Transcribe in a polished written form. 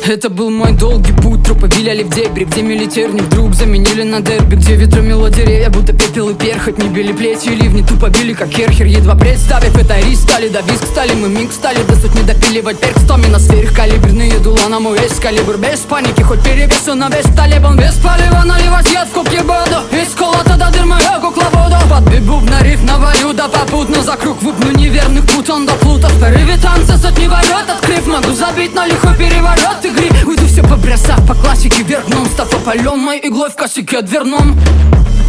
Это был мой долгий путь, трупы виляли в дебри, где милитерни вдруг заменили на дерби, где ветры мело деревья, будто пепел и перхоть. Не били плетью и ливни, тупо били как керхер. Едва представив это, рис стали, да виск стали, мы миг стали, до сотни допиливать перк стоми на сверхкалиберные дула на мой весь калибр. Без паники, хоть перевесу на весь талибан, без палева наливать яд в кубки буду. Из колота до дыр мою кукловоду. Под бибуб на риф навалю, да попутно за круг выпну неверных пут, он до плута. В порыве танца сотни ворот открыв, могу забить на лихой переворот игры. Уйду все побросав по классике вверх, нон-стоп опален, моей иглой в косяке дверном.